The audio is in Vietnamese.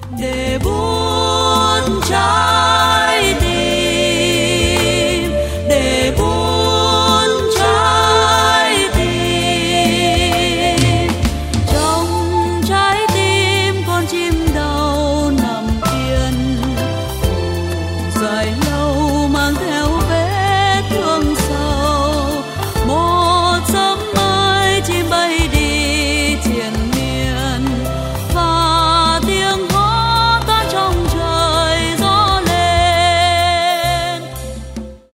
để buôn trái tim, để buôn trái tim. Trong trái tim con chim đầu nằm yên dài